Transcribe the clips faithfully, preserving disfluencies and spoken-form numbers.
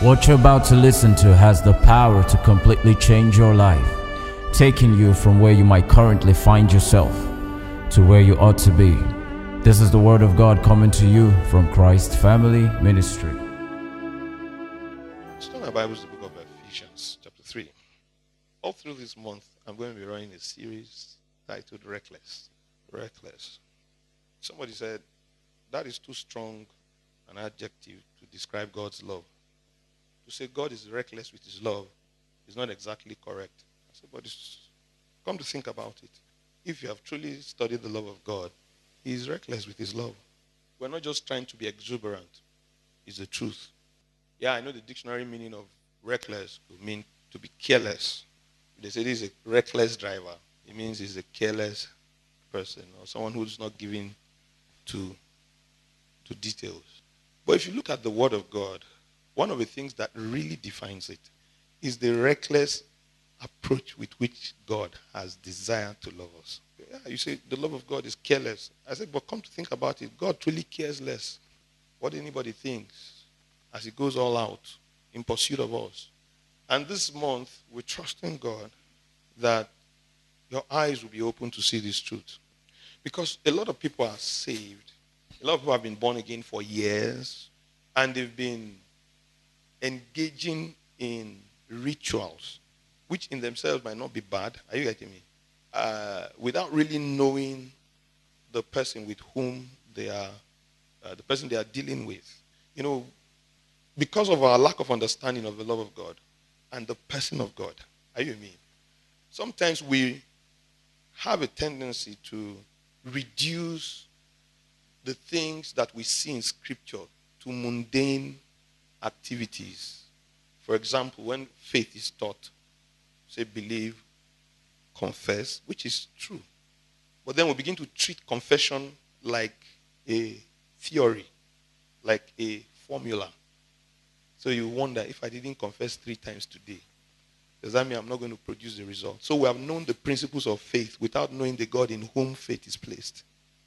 What you're about to listen to has the power to completely change your life, taking you from where you might currently find yourself to where you ought to be. This is the Word of God coming to you from Christ Family Ministry. Let's turn our Bibles to the book of Ephesians, chapter three. All through this month, I'm going to be running a series titled Reckless. Reckless. Somebody said, that is too strong an adjective to describe God's love. To say God is reckless with his love is not exactly correct. I said, but it's, come to think about it. If you have truly studied the love of God, he is reckless with his love. We're not just trying to be exuberant. It's the truth. Yeah, I know the dictionary meaning of reckless would mean to be careless. If they say this is a reckless driver, it means he's a careless person or someone who's not giving to, to details. But if you look at the Word of God, one of the things that really defines it is the reckless approach with which God has desired to love us. Yeah, you say the love of God is careless. I said, but come to think about it, God truly cares less what anybody thinks as he goes all out in pursuit of us. And this month, we're trusting God that your eyes will be open to see this truth. Because a lot of people are saved. A lot of people have been born again for years, and they've been engaging in rituals, which in themselves might not be bad. Are you getting me? Uh, without really knowing the person with whom they are, uh, the person they are dealing with. You know, because of our lack of understanding of the love of God and the person of God. Are you with me? Sometimes we have a tendency to reduce the things that we see in Scripture to mundane activities. For example, when faith is taught, say believe, confess, which is true. But then we begin to treat confession like a theory, like a formula. So you wonder, if I didn't confess three times today, does that mean I'm not going to produce the result? So we have known the principles of faith without knowing the God in whom faith is placed.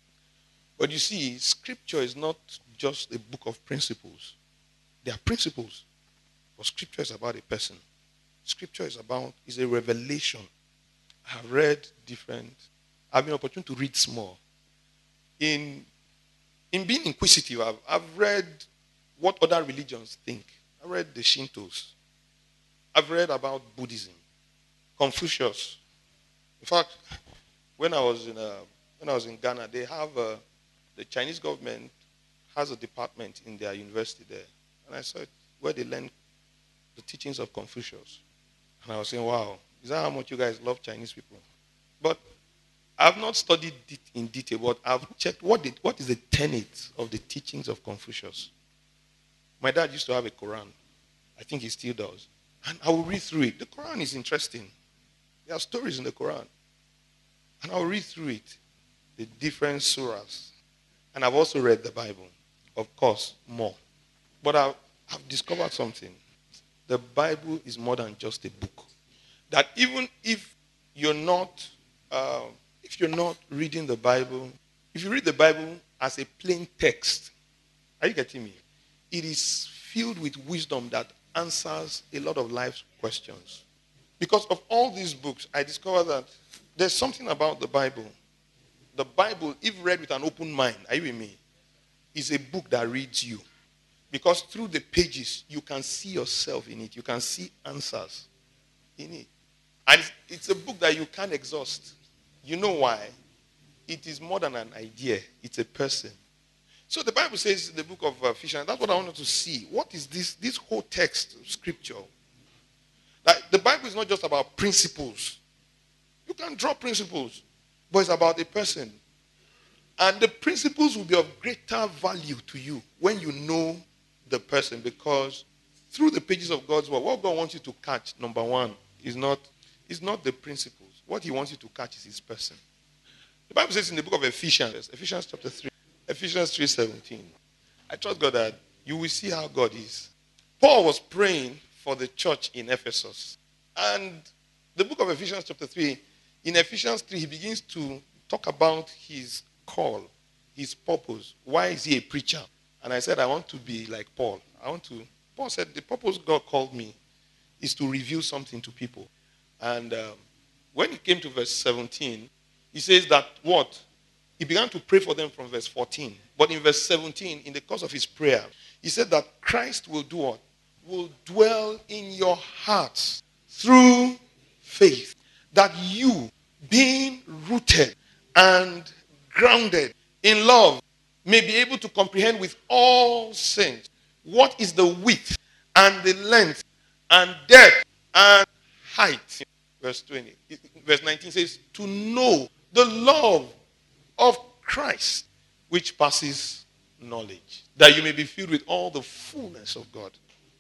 But you see, Scripture is not just a book of principles. There are principles, but Scripture is about a person. Scripture is about, is a revelation. I have read different, I've been opportune to read small. In, in being inquisitive, I've, I've read what other religions think. I read the Shintos. I've read about Buddhism, Confucius. In fact, when I was in, a, when I was in Ghana, they have a, the Chinese government has a department in their university there. And I saw it where they learn the teachings of Confucius. And I was saying, wow, is that how much you guys love Chinese people? But I've not studied it in detail, but I've checked what, the, what is the tenet of the teachings of Confucius. My dad used to have a Quran. I think he still does. And I will read through it. The Quran is interesting. There are stories in the Quran. And I'll read through it, the different surahs. And I've also read the Bible, of course, more. But I've, I've discovered something. The Bible is more than just a book. That even if you're not, uh, if you're not reading the Bible, if you read the Bible as a plain text, are you getting me? It is filled with wisdom that answers a lot of life's questions. Because of all these books, I discovered that there's something about the Bible. The Bible, if read with an open mind, are you with me? Is a book that reads you. Because through the pages, you can see yourself in it. You can see answers in it. And it's, it's a book that you can't exhaust. You know why? It is more than an idea. It's a person. So the Bible says in the book of Ephesians, that's what I wanted to see. What is this, this whole text of Scripture? That the Bible is not just about principles. You can draw principles, but it's about a person. And the principles will be of greater value to you when you know the person, because through the pages of God's word, what God wants you to catch, number one, is not, is not the principles. What he wants you to catch is his person. The Bible says in the book of Ephesians, Ephesians chapter three, Ephesians three seventeen. I trust God that you will see how God is. Paul was praying for the church in Ephesus. And the book of Ephesians chapter three, in Ephesians three, he begins to talk about his call, his purpose. Why is he a preacher? And I said, I want to be like Paul. I want to Paul said, the purpose God called me is to reveal something to people. And um, when he came to verse seventeen, he says that what? He began to pray for them from verse fourteen. But in verse seventeen, in the course of his prayer, he said that Christ will do what? Will dwell in your hearts through faith. That you, being rooted and grounded in love, may be able to comprehend with all saints what is the width and the length and depth and height. Verse twenty. Verse nineteen says, to know the love of Christ, which passes knowledge, that you may be filled with all the fullness of God.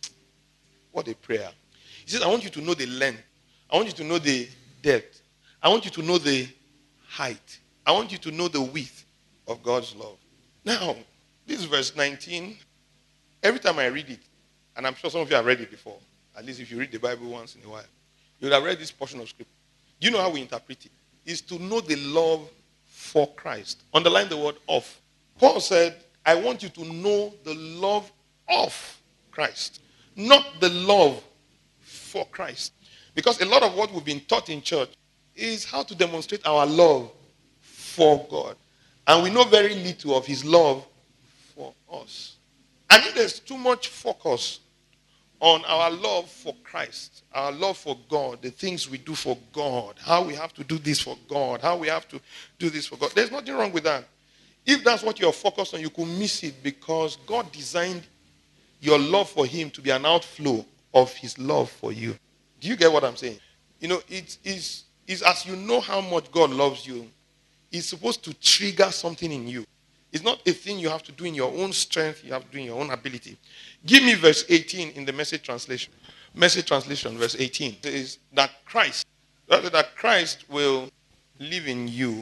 What a prayer. He says, I want you to know the length. I want you to know the depth. I want you to know the height. I want you to know the width of God's love. Now, this verse nineteen, every time I read it, and I'm sure some of you have read it before, at least if you read the Bible once in a while, you would have read this portion of scripture. Do you know how we interpret it? It's to know the love for Christ. Underline the word of. Paul said, I want you to know the love of Christ, not the love for Christ. Because a lot of what we've been taught in church is how to demonstrate our love for God. And we know very little of his love for us. And if there's too much focus on our love for Christ, our love for God, the things we do for God, how we have to do this for God, how we have to do this for God, there's nothing wrong with that. If that's what you're focused on, you could miss it, because God designed your love for him to be an outflow of his love for you. Do you get what I'm saying? You know, it is, is as you know how much God loves you, it's supposed to trigger something in you. It's not a thing you have to do in your own strength, you have to do in your own ability. Give me verse eighteen in the Message translation. Message translation, verse eighteen. It says that Christ, that Christ will live in you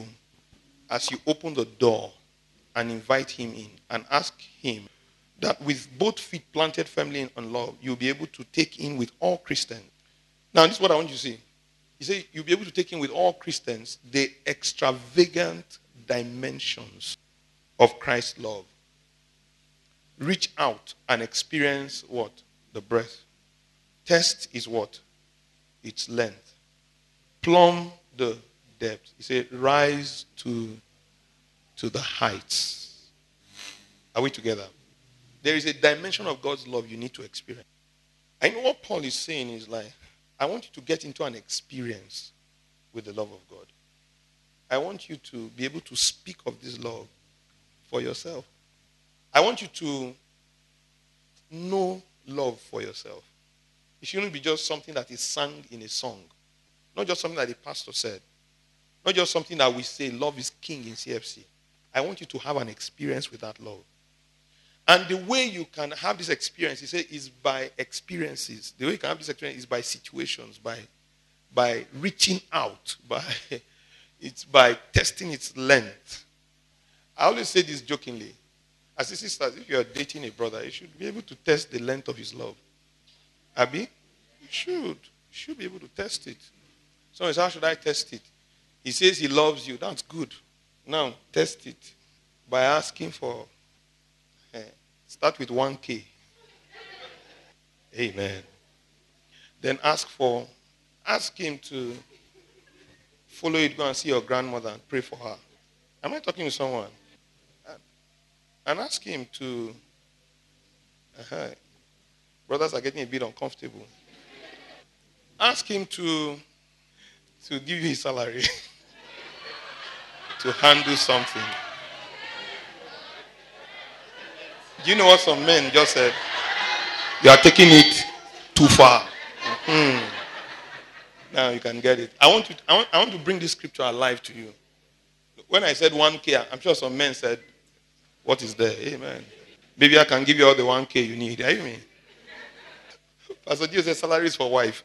as you open the door and invite him in and ask him that with both feet planted firmly on love, you'll be able to take in with all Christians. Now, this is what I want you to see. He said you'll be able to take in with all Christians the extravagant dimensions of Christ's love. Reach out and experience what? The breadth. Test is what? Its length. Plumb the depth. He said rise to, to the heights. Are we together? There is a dimension of God's love you need to experience. I know what Paul is saying is like, I want you to get into an experience with the love of God. I want you to be able to speak of this love for yourself. I want you to know love for yourself. It shouldn't be just something that is sung in a song. Not just something that the pastor said. Not just something that we say, love is king in C F C. I want you to have an experience with that love. And the way you can have this experience, he said, is by experiences. The way you can have this experience is by situations, by, by reaching out, by it's by testing its length. I always say this jokingly. As a sister, if you are dating a brother, you should be able to test the length of his love. Abi? You should. You should be able to test it. Someone says, how should I test it? He says he loves you. That's good. Now, test it by asking for, eh, start with one K. Amen. Then ask for, ask him to follow you, go and see your grandmother and pray for her. Am I talking to someone? And ask him to, uh-huh. Brothers are getting a bit uncomfortable. Ask him to, to give you his salary, to handle something. Do you know what some men just said? You are taking it too far. Mm-hmm. Now you can get it. I want to, I want, I want to bring this scripture alive to you. When I said one K, I'm sure some men said, what is there? Amen. Maybe I can give you all the one K you need. Are you mean? Pastor Dio says salary is for wife.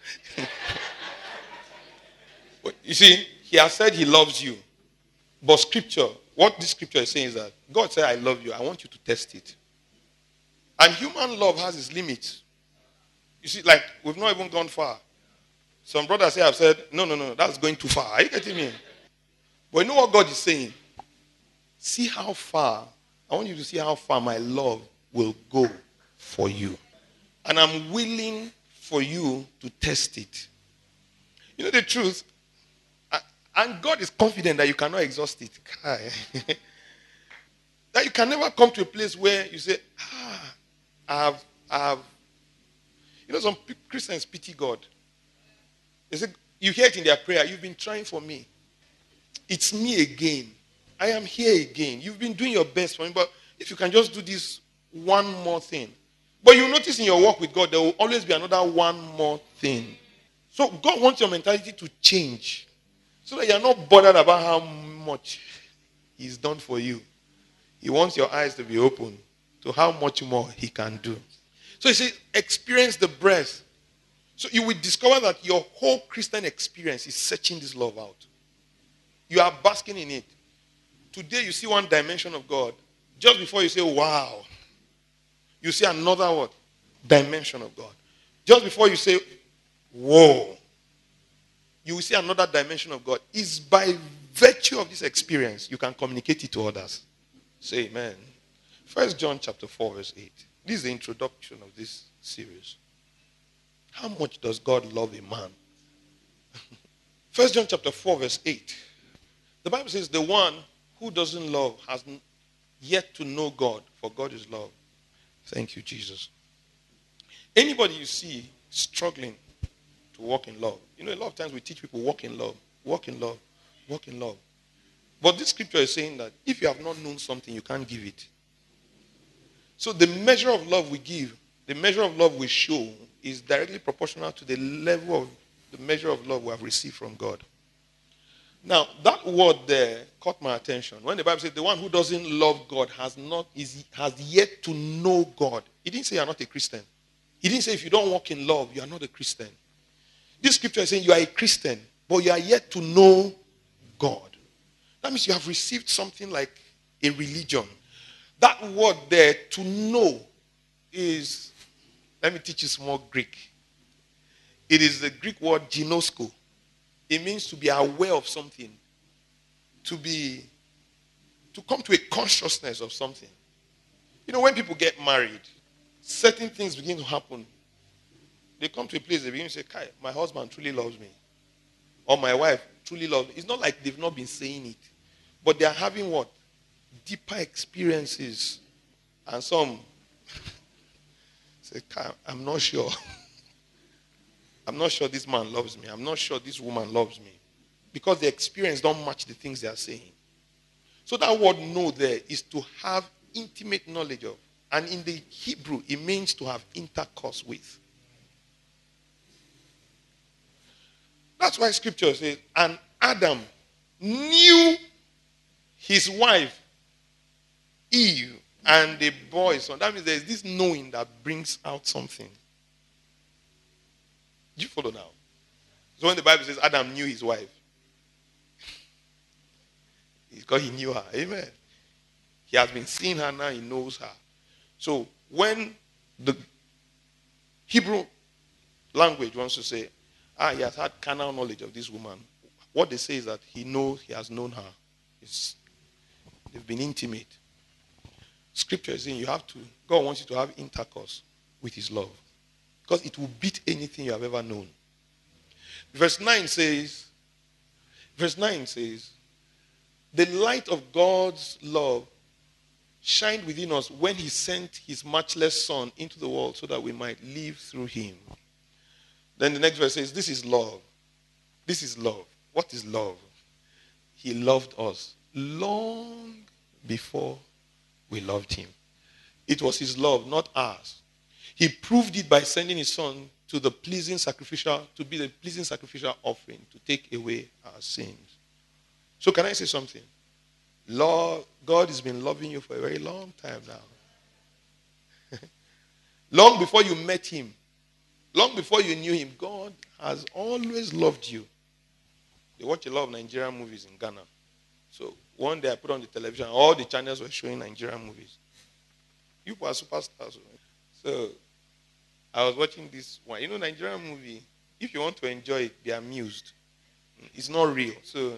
But you see, he has said he loves you. But scripture, what this scripture is saying is that God said, I love you. I want you to test it. And human love has its limits. You see, like, we've not even gone far. Some brothers say, I've said, no, no, no, that's going too far. Are you getting me? But you know what God is saying? See how far, I want you to see how far my love will go for you. And I'm willing for you to test it. You know the truth? And God is confident that you cannot exhaust it. That you can never come to a place where you say, ah, I've, I've. You know, some Christians pity God. They say, you hear it in their prayer, you've been trying for me. It's me again. I am here again. You've been doing your best for me, but if you can just do this one more thing. But you notice in your walk with God, there will always be another one more thing. So God wants your mentality to change so that you're not bothered about how much He's done for you. He wants your eyes to be open to how much more He can do. So He says, experience the breath. So you will discover that your whole Christian experience is searching this love out. You are basking in it. Today you see one dimension of God. Just before you say, wow, you see another what? Dimension of God. Just before you say, whoa, you will see another dimension of God. It's by virtue of this experience you can communicate it to others. Say amen. First John chapter four verse eight. This is the introduction of this series. How much does God love a man? First John chapter four verse eight. The Bible says the one who doesn't love has yet to know God, for God is love. Thank you, Jesus. Anybody you see struggling to walk in love. You know, a lot of times we teach people walk in love, walk in love, walk in love. But this scripture is saying that if you have not known something, you can't give it. So the measure of love we give, the measure of love we show is directly proportional to the level of the measure of love we have received from God. Now, that word there caught my attention. When the Bible says the one who doesn't love God has not is has yet to know God. It didn't say you're not a Christian. It didn't say if you don't walk in love, you are not a Christian. This scripture is saying you are a Christian, but you are yet to know God. That means you have received something like a religion. That word there, to know, is, let me teach you some more Greek. It is the Greek word ginosko. It means to be aware of something. To be, to come to a consciousness of something. You know, when people get married, certain things begin to happen. They come to a place, they begin to say, Kai, my husband truly loves me. Or my wife truly loves me. It's not like they've not been saying it. But they are having what? Deeper experiences. And some say, Kai, I'm not sure. I'm not sure this man loves me. I'm not sure this woman loves me. Because the experience don't match the things they are saying. So that word know there is to have intimate knowledge of. And in the Hebrew, it means to have intercourse with. That's why scripture says, and Adam knew his wife, Eve, and the boy. So that means there's this knowing that brings out something. Do you follow now? So when the Bible says Adam knew his wife, it's because he knew her. Amen. He has been seeing her now, he knows her. So when the Hebrew language wants to say, ah, he has had carnal knowledge of this woman, what they say is that he knows he has known her. It's, they've been intimate. Scripture is saying you have to, God wants you to have intercourse with his love. Because it will beat anything you have ever known. Verse nine says, verse nine says, the light of God's love shined within us when he sent his matchless son into the world so that we might live through him. Then the next verse says, this is love. This is love. What is love? He loved us long before we loved him. It was his love, not ours. He proved it by sending his son to the pleasing sacrificial, to be the pleasing sacrificial offering, to take away our sins. So can I say something? Lord, God has been loving you for a very long time now. Long before you met him, long before you knew him, God has always loved you. They watch a lot of Nigerian movies in Ghana. So one day I put on the television, all the channels were showing Nigerian movies. You were superstars. So I was watching this one. You know, Nigerian movie, if you want to enjoy it, be amused. It's not real. So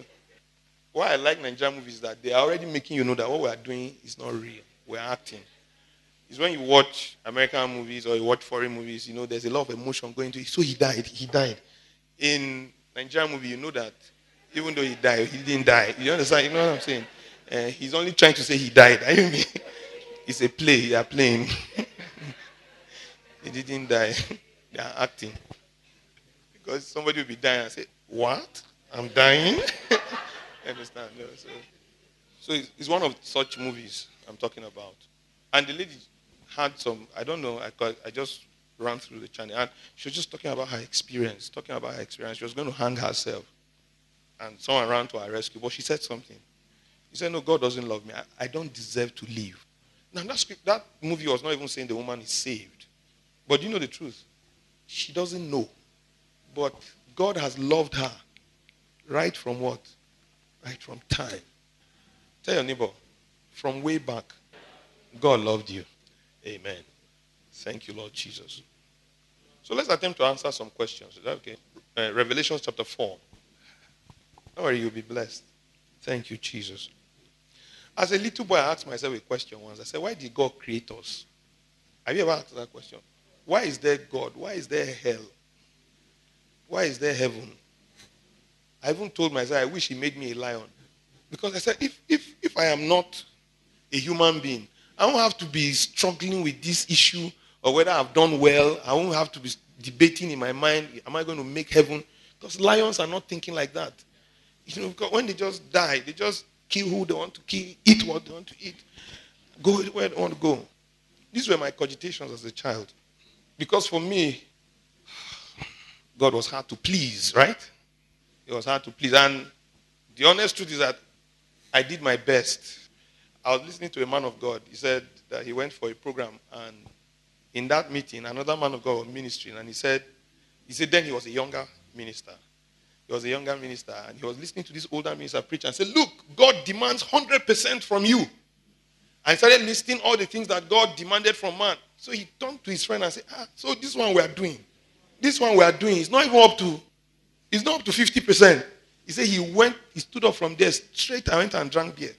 why I like Nigerian movies is that they are already making you know that what we are doing is not real. We're acting. It's when you watch American movies or you watch foreign movies, you know, there's a lot of emotion going to it. So he died. He died. In Nigerian movie, you know that even though he died, he didn't die. You understand? You know what I'm saying? Uh, he's only trying to say he died. I mean, it's a play. They are playing. He didn't die. They are acting. Because somebody will be dying and say, "What? I'm dying?" Understand? No, so so it's, it's one of such movies I'm talking about. And the lady had some, I don't know, I, got, I just ran through the channel. And she was just talking about her experience, talking about her experience. She was going to hang herself. And someone ran to her rescue. But she said something. He said, "No, God doesn't love me. I, I don't deserve to live." Now, that, script, that movie was not even saying the woman is saved. But you know the truth? She doesn't know. But God has loved her right from what? Right from time. Tell your neighbor, from way back, God loved you. Amen. Thank you, Lord Jesus. So let's attempt to answer some questions. Is that okay? Uh, Revelation chapter four. Don't worry, you'll be blessed. Thank you, Jesus. As a little boy, I asked myself a question once. I said, why did God create us? Have you ever asked that question? Why is there God? Why is there hell? Why is there heaven? I even told myself, I wish he made me a lion. Because I said, if, if, if I am not a human being, I won't have to be struggling with this issue or whether I've done well. I won't have to be debating in my mind, am I going to make heaven? Because lions are not thinking like that. You know, because when they just die, they just kill who they want to kill, eat what they want to eat, go where they want to go. These were my cogitations as a child. Because for me, God was hard to please, right? It was hard to please. And the honest truth is that I did my best. I was listening to a man of God. He said that he went for a program, and in that meeting, another man of God was ministering, and he said, he said then he was a younger minister. He was a younger minister, and he was listening to this older minister preach and said, look, God demands one hundred percent from you. And he started listing all the things that God demanded from man. So he turned to his friend and said, ah, so this one we are doing, this one we are doing is not even up to, it's not up to fifty percent. He said he went, he stood up from there straight and went and drank beer.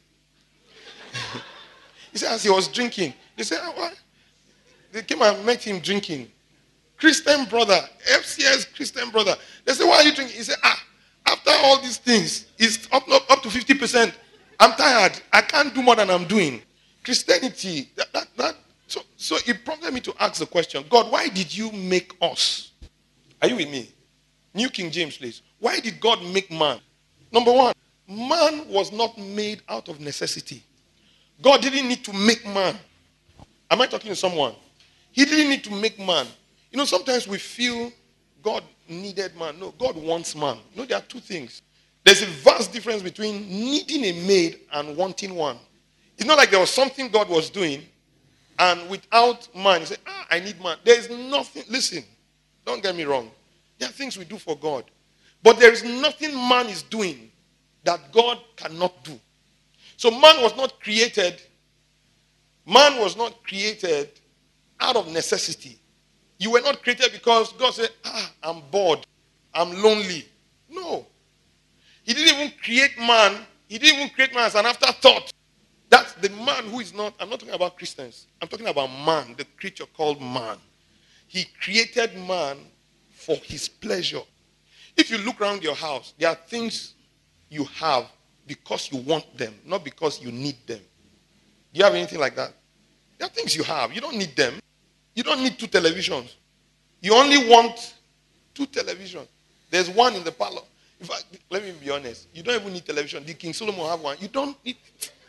He said as he was drinking, they said, ah, what? They came and met him drinking. Christian brother, F C S Christian brother. They said, why are you drinking? He said, ah, after all these things, it's up, up, up to fifty percent. I'm tired. I can't do more than I'm doing. Christianity, that, that, that. So, so it prompted me to ask the question, God, why did you make us? Are you with me? New King James, please. Why did God make man? Number one, man was not made out of necessity. God didn't need to make man. Am I talking to someone? He didn't need to make man. You know, sometimes we feel God needed man. No, God wants man. You know, there are two things. There's a vast difference between needing a maid and wanting one. It's not like there was something God was doing, and without man, he said, ah, I need man. There is nothing. Listen, don't get me wrong. There are things we do for God. But there is nothing man is doing that God cannot do. So man was not created, man was not created out of necessity. You were not created because God said, ah, I'm bored, I'm lonely. No. He didn't even create man, he didn't even create man as an afterthought. That's the man who is not, I'm not talking about Christians, I'm talking about man, the creature called man. He created man for his pleasure. If you look around your house, there are things you have because you want them, not because you need them. Do you have anything like that? There are things you have. You don't need them. You don't need two televisions. You only want two televisions. There's one in the parlor. In fact, let me be honest. You don't even need television. Did King Solomon have one? You don't need.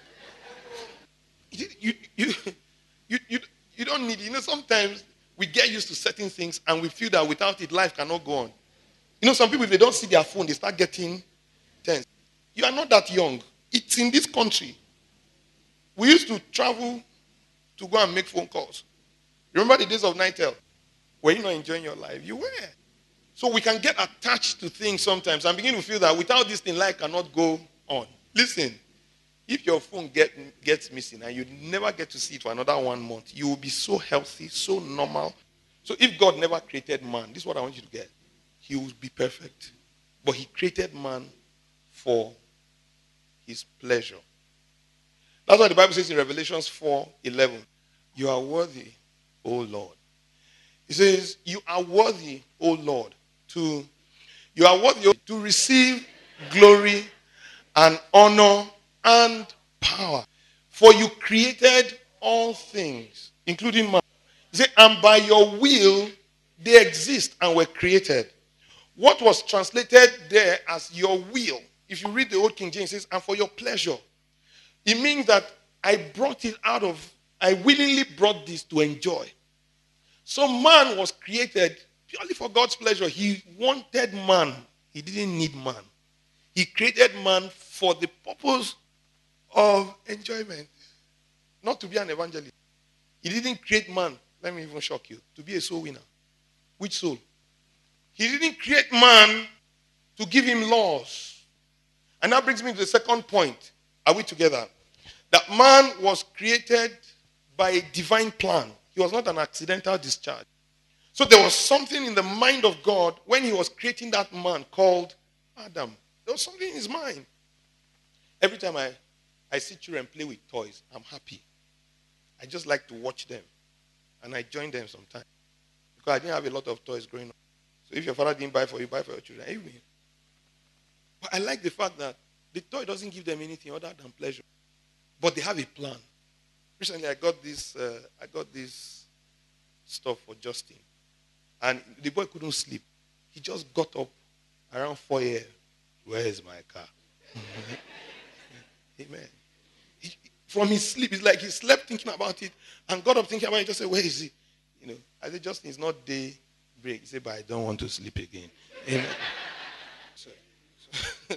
You, you, you, you, you, you don't need it. You know, sometimes we get used to certain things and we feel that without it, life cannot go on. You know, some people, if they don't see their phone, they start getting tense. You are not that young. It's in this country. We used to travel to go and make phone calls. Remember the days of Nitel? Were you not enjoying your life? You were. So we can get attached to things sometimes and begin to feel that without this thing, life cannot go on. Listen, if your phone get, gets missing and you never get to see it for another one month, you will be so healthy, so normal. So if God never created man, this is what I want you to get. He will be perfect. But he created man for his pleasure. That's what the Bible says in Revelation four eleven. You are worthy, O Lord. He says, you are worthy, O Lord, to you are worthy to receive glory and honor and power. For you created all things, including man. He said, and by your will they exist and were created. What was translated there as your will, if you read the Old King James, it says, and for your pleasure. It means that I brought it out of, I willingly brought this to enjoy. So man was created purely for God's pleasure. He wanted man. He didn't need man. He created man for the purpose of enjoyment. Not to be an evangelist. He didn't create man, let me even shock you, to be a soul winner. Which soul? He didn't create man to give him laws. And that brings me to the second point. Are we together? That man was created by a divine plan. He was not an accidental discharge. So there was something in the mind of God when he was creating that man called Adam. There was something in his mind. Every time I, I see children play with toys, I'm happy. I just like to watch them. And I join them sometimes. Because I didn't have a lot of toys growing up. So if your father didn't buy for you, buy for your children. Anyway. But I like the fact that the toy doesn't give them anything other than pleasure. But they have a plan. Recently I got this uh, I got this stuff for Justin. And the boy couldn't sleep. He just got up around four a.m. Where is my car? Amen. He, from his sleep, it's like he slept thinking about it and got up thinking about it. Just said, where is he? You know, I said, Justin, it's not day break. He said, but I don't want to sleep again. Amen. So, so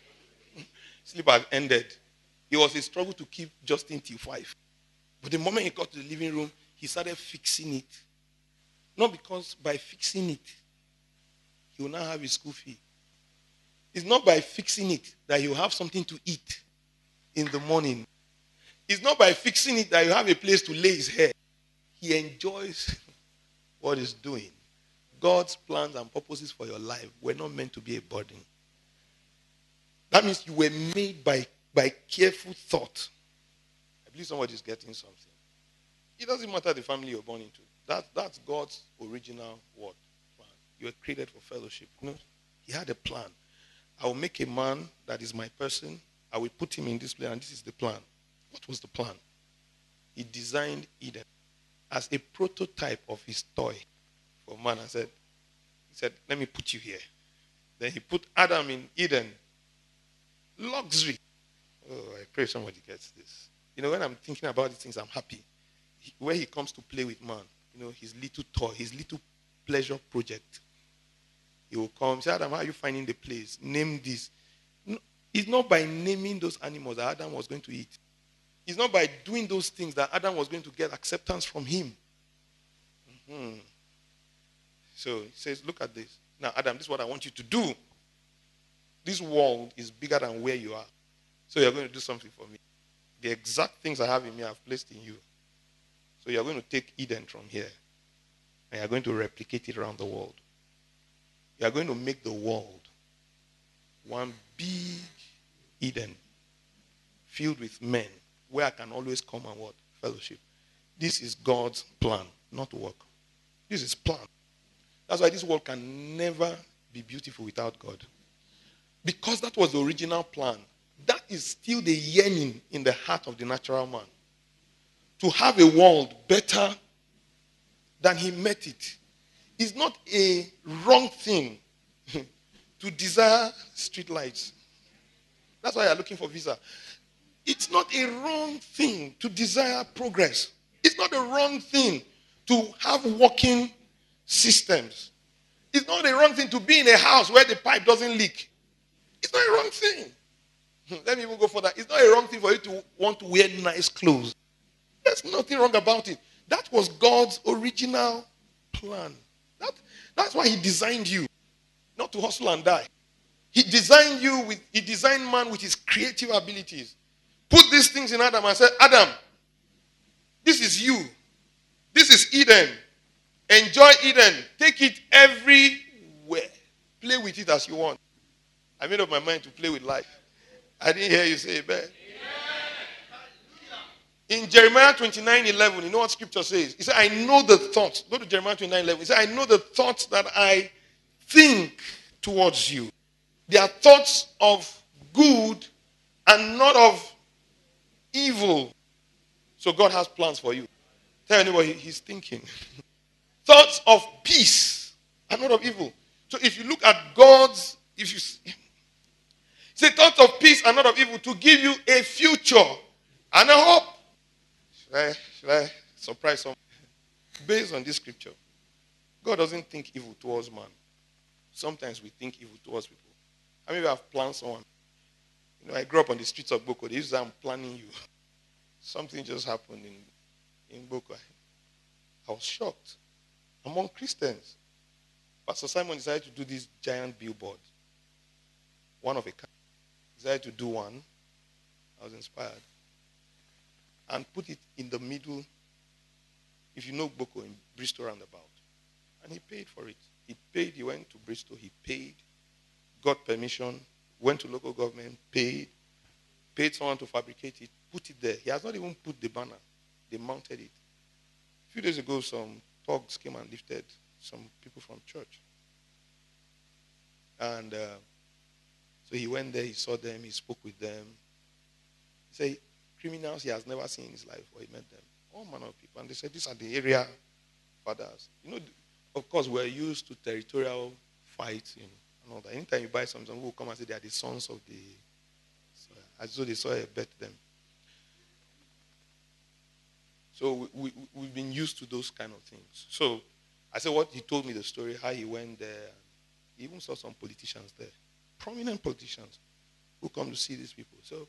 sleep had ended. It was a struggle to keep Justin till five. But the moment he got to the living room, he started fixing it. Not because by fixing it, he will now have his school fee. It's not by fixing it that he will have something to eat in the morning. It's not by fixing it that you have a place to lay his head. He enjoys what he's doing. God's plans and purposes for your life were not meant to be a burden. That means you were made by, by careful thought. I believe somebody is getting something. It doesn't matter the family you're born into. That, that's God's original what? Plan. You were created for fellowship. You know, he had a plan. I will make a man that is my person. I will put him in this place, and this is the plan. What was the plan? He designed Eden as a prototype of his toy for man. I said, he said, let me put you here. Then he put Adam in Eden. Luxury. Oh, I pray somebody gets this. You know, when I'm thinking about these things, I'm happy. He, where he comes to play with man, you know, his little toy, his little pleasure project. He will come, say, Adam, how are you finding the place? Name this. No, it's not by naming those animals that Adam was going to eat. It's not by doing those things that Adam was going to get acceptance from him. Mm-hmm. So he says, look at this. Now, Adam, this is what I want you to do. This world is bigger than where you are. So you're going to do something for me. The exact things I have in me, I've placed in you. So you're going to take Eden from here. And you're going to replicate it around the world. You are going to make the world one big Eden filled with men where I can always come and what? Fellowship. This is God's plan, not work. This is plan. That's why this world can never be beautiful without God. Because that was the original plan. That is still the yearning in the heart of the natural man. To have a world better than he met it. It's not a wrong thing to desire street lights. That's why you're looking for visa. It's not a wrong thing to desire progress. It's not a wrong thing to have working systems. It's not a wrong thing to be in a house where the pipe doesn't leak. It's not a wrong thing. Let me even go further. It's not a wrong thing for you to want to wear nice clothes. There's nothing wrong about it. That was God's original plan. That, that's why he designed you. Not to hustle and die. He designed you with, he designed man with his creative abilities. Put these things in Adam and said, Adam, this is you. This is Eden. Enjoy Eden. Take it everywhere. Play with it as you want. I made up my mind to play with life. I didn't hear you say amen. In Jeremiah twenty-nine eleven, you know what scripture says? He said, I know the thoughts. Go to Jeremiah twenty-nine eleven. He said, I know the thoughts that I think towards you. They are thoughts of good and not of evil. So God has plans for you. Tell anybody he's thinking. Thoughts of peace and not of evil. So if you look at God's, if you say thoughts of peace and not of evil, to give you a future and a hope. Should I, should I surprise someone? Based on this scripture, God doesn't think evil towards man. Sometimes we think evil towards people. I mean, we have planned someone. You know, I grew up on the streets of Boko. They used to say, I'm planning you. Something just happened in, in Boko. I was shocked. Among Christians, Pastor Simon decided to do this giant billboard. One of a kind. Decided to do one. I was inspired. And put it in the middle, if you know Boko, in Bristol roundabout. And he paid for it. He paid, he went to Bristol, he paid, got permission, went to local government, paid, paid someone to fabricate it, put it there. He has not even put the banner. They mounted it. A few days ago, some thugs came and lifted some people from church. And uh, so he went there, he saw them, he spoke with them. He said, criminals he has never seen in his life, or he met them. All manner of people. And they said, these are the area fathers. You know, of course, we're used to territorial fights, you know, and all that. Anytime you buy something, people will come and say they are the sons of the soil, as though the soil bet them. So we, we, we've been used to those kind of things. So I said what he told me the story, how he went there. He even saw some politicians there, prominent politicians who come to see these people. So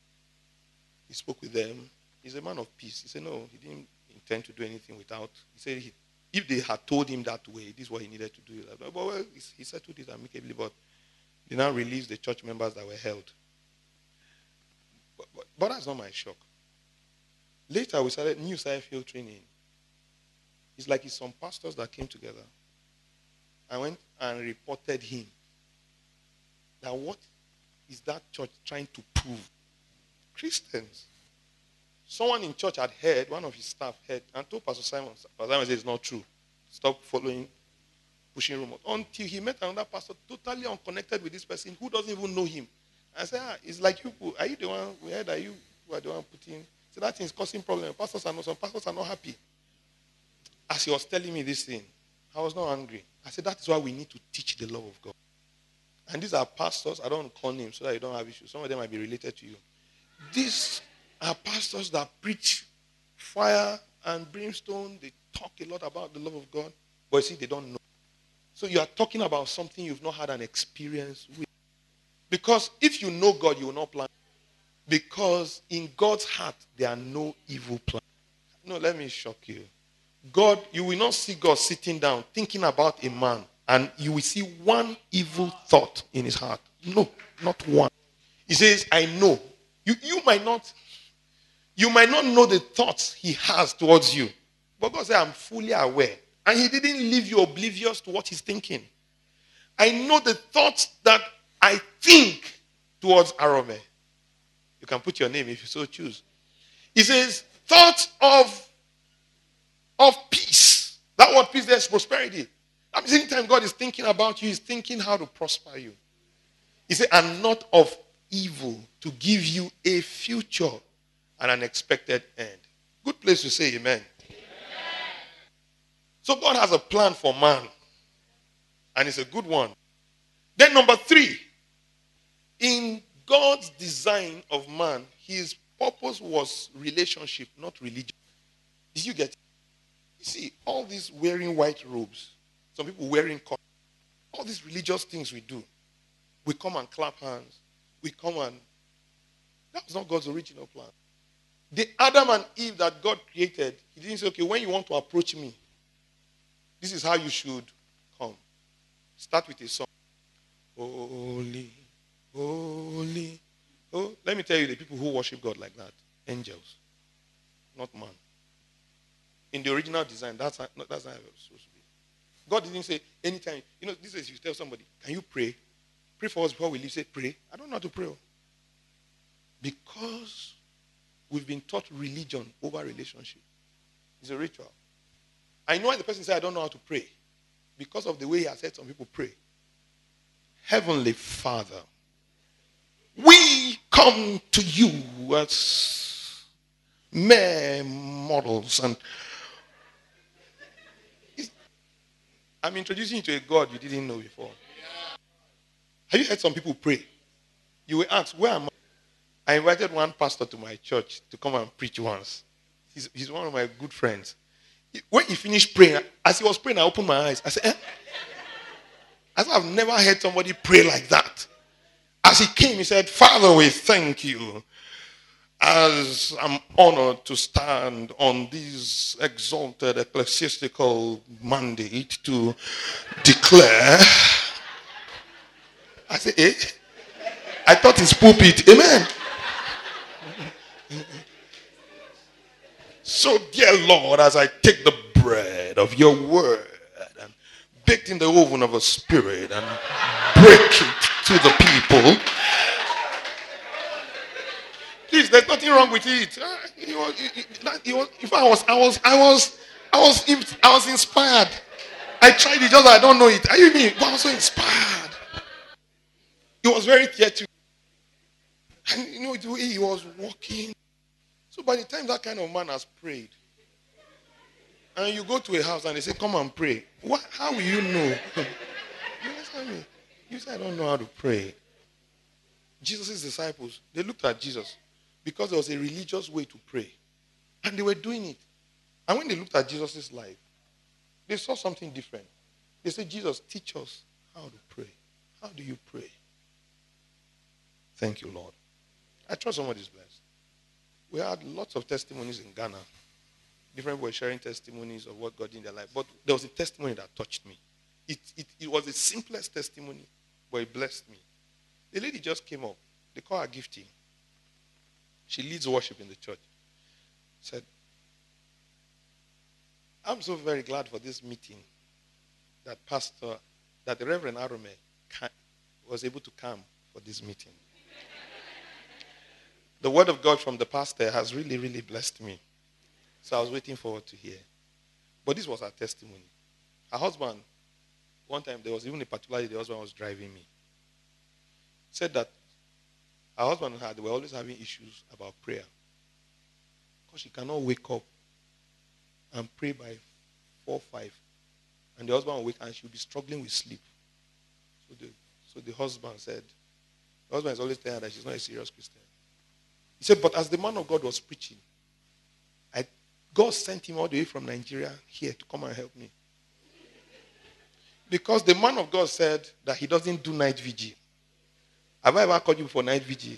he spoke with them. He's a man of peace. He said, no, he didn't intend to do anything without. He said he, if they had told him that way, this is what he needed to do. But well, he settled it amicably, but they now released the church members that were held. But, but, but that's not my shock. Later, we started, new started filtering in. It's like it's some pastors that came together. I went and reported him. Now, what is that church trying to prove? Christians. Someone in church had heard, one of his staff heard, and told Pastor Simon, Pastor Simon said it's not true. Stop following, pushing rumors. Until he met another pastor totally unconnected with this person who doesn't even know him. I said, ah, it's like you, are you the one, we heard that you who are the one putting, so that thing is causing problems. Pastors are not, some pastors are not happy. As he was telling me this thing, I was not angry. I said, that is why we need to teach the love of God. And these are pastors, I don't want to call names so that you don't have issues. Some of them might be related to you. These are pastors that preach fire and brimstone. They talk a lot about the love of God. But you see, they don't know. So you are talking about something you've not had an experience with. Because if you know God, you will not plan. Because in God's heart, there are no evil plans. No, let me shock you. God, you will not see God sitting down thinking about a man and you will see one evil thought in his heart. No, not one. He says, I know. You, you might not, you might not know the thoughts he has towards you. But God said, I'm fully aware. And he didn't leave you oblivious to what he's thinking. I know the thoughts that I think towards Arome. You can put your name if you so choose. He says, thoughts of, of peace. That word peace, there's prosperity. At the same time God is thinking about you, he's thinking how to prosper you. He said, and not of evil, to give you a future and an expected end. Good place to say amen. Amen. So God has a plan for man. And it's a good one. Then number three, in God's design of man, his purpose was relationship, not religion. Did you get it? You see, all these wearing white robes, some people wearing cotton, all these religious things we do. We come and clap hands. We come and... That was not God's original plan. The Adam and Eve that God created, he didn't say, okay, when you want to approach me, this is how you should come. Start with a song. Holy, holy. Oh, let me tell you the people who worship God like that. Angels, not man. In the original design, that's how, that's how it was supposed to be. God didn't say anytime. You know, this is you tell somebody, can you pray? Pray for us before we leave. Say, pray. I don't know how to pray. Because We've been taught religion over relationship. It's a ritual. I know why the person said, I don't know how to pray. Because of the way he has said some people pray. Heavenly Father, we come to you as mere mortals, and I'm introducing you to a God you didn't know before. Have you heard some people pray? You will ask, where am I? I invited one pastor to my church to come and preach once. He's, he's one of my good friends. When he finished praying, as he was praying, I opened my eyes. I said, eh? I said, I've never heard somebody pray like that. As he came, he said, Father, we thank you. As I'm honored to stand on this exalted ecclesiastical mandate to declare. I said, eh? I thought it's pulpit. Amen. So, dear Lord, as I take the bread of your word and baked in the oven of a spirit and break it to the people. Please, there's nothing wrong with it. Uh, it was, it, it, it was, if I was, I was, I was, I was, I was inspired. I tried it, just I don't know it. Are you me? But I was so inspired. It was very theatrical, and you know the way he was walking. So by the time that kind of man has prayed, and you go to a house and they say, "Come and pray," what? How will you know? You understand me? You say, "I don't know how to pray." Jesus' disciples, they looked at Jesus because there was a religious way to pray. And they were doing it. And when they looked at Jesus' life, they saw something different. They said, Jesus, teach us how to pray. How do you pray? Thank you, Lord. I trust somebody's blessed. We had lots of testimonies in Ghana. Different people were sharing testimonies of what God did in their life. But there was a testimony that touched me. It, it, it was the simplest testimony, but it blessed me. The lady just came up. They call her Gifty. She leads worship in the church. Said, I'm so very glad for this meeting that Pastor, that the Reverend Arome was able to come for this meeting. The word of God from the pastor has really, really blessed me. So I was waiting forward to hear. But this was her testimony. Her husband, one time, there was even a particular day the husband was driving me. Said that her husband and her, they were always having issues about prayer. Because she cannot wake up and pray by four, five. And the husband will wake and she'll be struggling with sleep. So the, so the husband said, the husband is always telling her that she's not a serious Christian. He said, but as the man of God was preaching, I, God sent him all the way from Nigeria here to come and help me. Because the man of God said that he doesn't do night vigil. Have I ever called you for night vigil?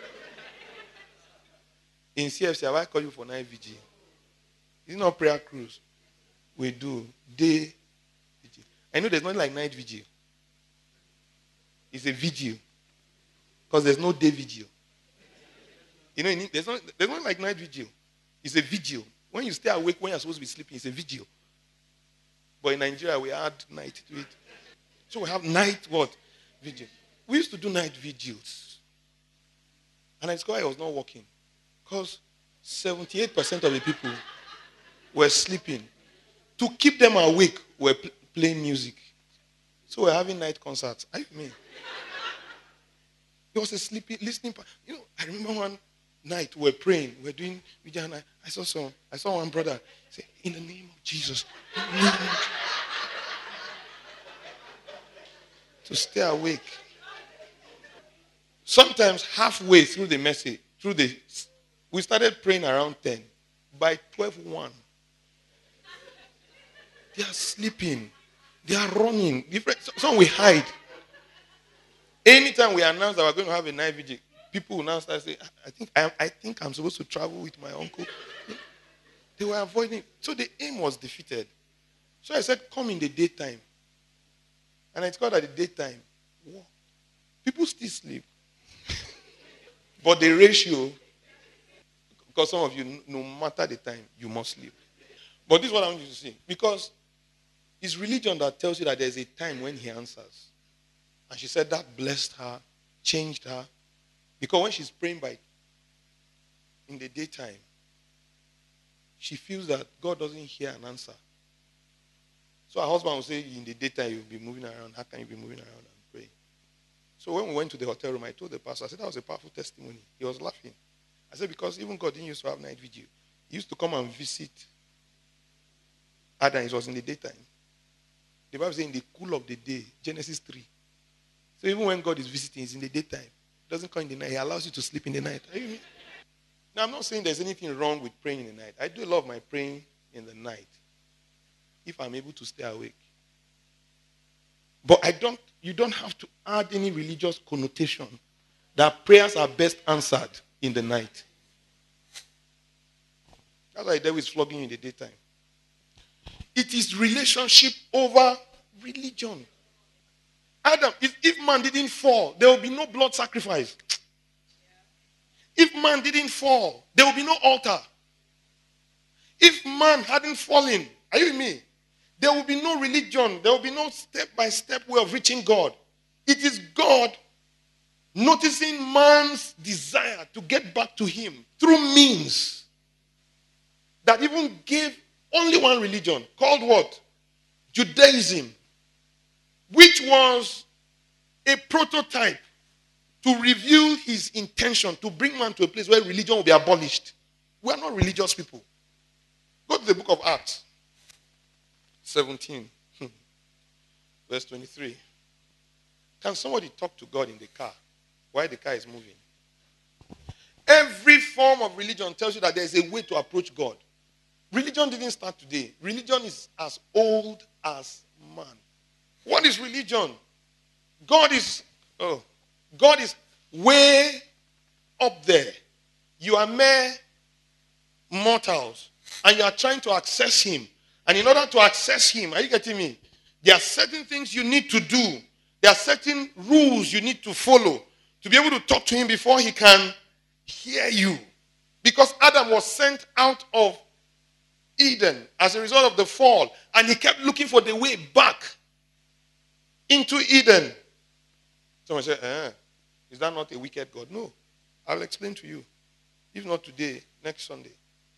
In C F C, have I called you for night vigil? It's not prayer cruise. We do day vigil. I know there's nothing like night vigil. It's a vigil. Because there's no day vigil. You know, there's not, there's not like night vigil. It's a vigil. When you stay awake when you're supposed to be sleeping, it's a vigil. But in Nigeria, we add night to it. So we have night what? Vigil. We used to do night vigils. And I discovered I was not working. Because seventy-eight percent of the people were sleeping. To keep them awake, we were pl- playing music. So we're having night concerts. I mean, it was a sleepy, listening part. You know, I remember one night we were praying. We were doing video, and I, I saw some, I saw one brother say, in the name of Jesus. In the name of Jesus. To stay awake. Sometimes halfway through the message, through the, we started praying around ten. By twelve one, they are sleeping. They are running. Different. Some we hide. Anytime we announce that we're going to have a night vigil, people will now start saying, I think, I, I think I'm supposed to travel with my uncle. They were avoiding. So the aim was defeated. So I said, come in the daytime. And it's called at the daytime. People still sleep. But the ratio, because some of you, no matter the time, you must sleep. But this is what I want you to see. Because it's religion that tells you that there's a time when he answers. And she said that blessed her, changed her. Because when she's praying by in the daytime, she feels that God doesn't hear an answer. So her husband will say, in the daytime, you'll be moving around. How can you be moving around and praying? So when we went to the hotel room, I told the pastor, I said, that was a powerful testimony. He was laughing. I said, because even God didn't used to have night vigil. He used to come and visit Adam. It was in the daytime. The Bible says in the cool of the day, Genesis three. So even when God is visiting, it's in the daytime. He doesn't come in the night. He allows you to sleep in the night. Are you me? Now, I'm not saying there's anything wrong with praying in the night. I do love my praying in the night if I'm able to stay awake. But I don't. You don't have to add any religious connotation that prayers are best answered in the night. That's why the devil is flogging you in the daytime. It is relationship over religion. Adam, if, if man didn't fall, there will be no blood sacrifice. If man didn't fall, there will be no altar. If man hadn't fallen, are you with me? There will be no religion. There will be no step-by-step way of reaching God. It is God noticing man's desire to get back to him through means that even gave only one religion, called what? Judaism, which was a prototype to reveal his intention to bring man to a place where religion will be abolished. We are not religious people. Go to the book of Acts, seventeen, verse twenty-three. Can somebody talk to God in the car while the car is moving? Every form of religion tells you that there is a way to approach God. Religion didn't start today. Religion is as old as man. What is religion? God is, oh, God is way up there. You are mere mortals, and you are trying to access him. And in order to access him, are you getting me? There are certain things you need to do. There are certain rules you need to follow to be able to talk to him before he can hear you. Because Adam was sent out of Eden as a result of the fall, and he kept looking for the way back into Eden. Someone said, eh, is that not a wicked God? No. I'll explain to you. If not today, next Sunday.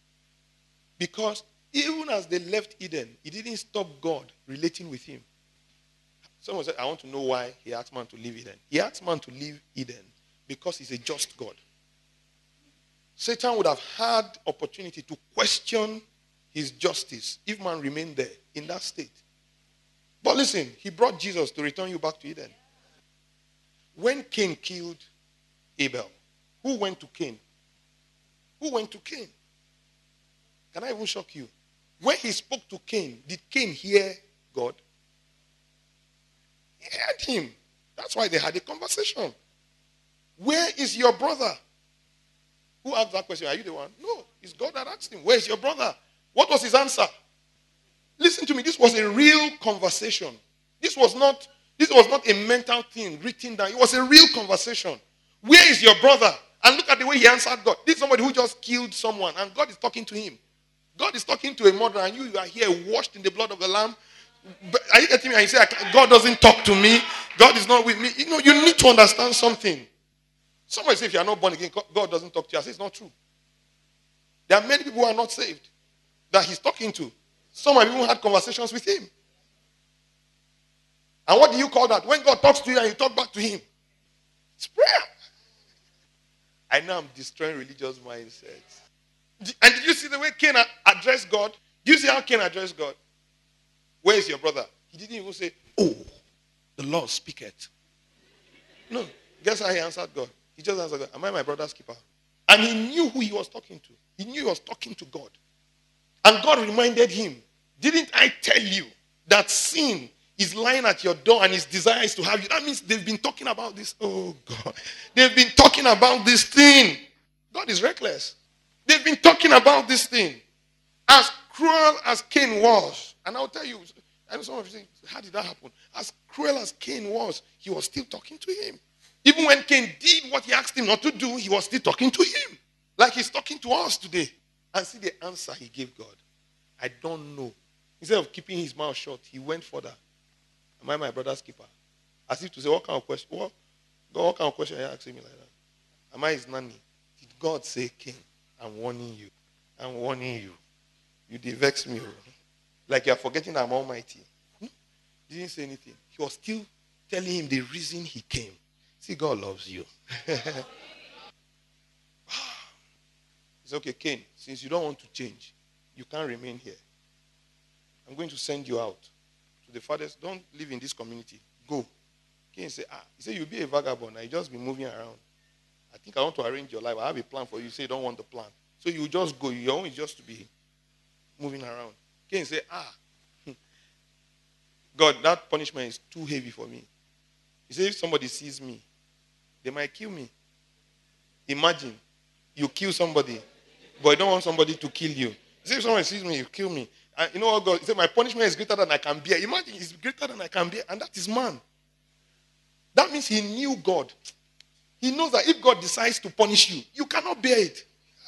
Because even as they left Eden, it didn't stop God relating with him. Someone said, I want to know why he asked man to leave Eden. He asked man to leave Eden because he's a just God. Satan would have had opportunity to question his justice if man remained there in that state. But listen, he brought Jesus to return you back to Eden. When Cain killed Abel, who went to Cain? Who went to Cain? Can I even shock you? When he spoke to Cain, did Cain hear God? He heard him. That's why they had a conversation. Where is your brother? Who asked that question? Are you the one? No, it's God that asked him. Where is your brother? What was his answer? Listen to me. This was a real conversation. This was not, this was not a mental thing written down. It was a real conversation. Where is your brother? And look at the way he answered God. This is somebody who just killed someone, and God is talking to him. God is talking to a murderer, and you, you are here washed in the blood of the Lamb. But are you getting me? And you say, God doesn't talk to me. God is not with me. You know, you need to understand something. Somebody say, if you are not born again, God doesn't talk to you. I say, it's not true. There are many people who are not saved that he's talking to. Some have even had conversations with him. And what do you call that? When God talks to you and you talk back to him. It's prayer. I know I'm destroying religious mindsets. And did you see the way Cain addressed God? Do you see how Cain addressed God? Where is your brother? He didn't even say, oh, the Lord speaketh. No. Guess how he answered God? He just answered God, am I my brother's keeper? And he knew who he was talking to. He knew he was talking to God. And God reminded him, didn't I tell you that sin is lying at your door and his desire is to have you? That means they've been talking about this. Oh, God. They've been talking about this thing. God is reckless. They've been talking about this thing. As cruel as Cain was, and I'll tell you, I know some of you say, how did that happen? As cruel as Cain was, he was still talking to him. Even when Cain did what he asked him not to do, he was still talking to him. Like he's talking to us today. And see the answer he gave God. I don't know. Instead of keeping his mouth shut, he went further. Am I my brother's keeper? As if to say, what kind of question? What, God, what kind of question are you asking me like that? Am I his nanny? Did God say Cain? I'm warning you. I'm warning you. You dey vex me. Like you are forgetting I'm almighty. Hmm? He didn't say anything. He was still telling him the reason he came. See, God loves you. It's okay, Cain, since you don't want to change, you can't remain here. I'm going to send you out to the farthest. Don't live in this community. Go. Cain said, ah, he said, you'll be a vagabond. I just be moving around. I think I want to arrange your life. I have a plan for you. You say you don't want the plan. So you just go. Your own is just to be moving around. Cain said, ah, God, that punishment is too heavy for me. He said, if somebody sees me, they might kill me. Imagine, you kill somebody, but you don't want somebody to kill you. He said, if someone sees me, you kill me. And you know what God, he said, my punishment is greater than I can bear. Imagine, it's greater than I can bear, and that is man. That means he knew God. He knows that if God decides to punish you, you cannot bear it.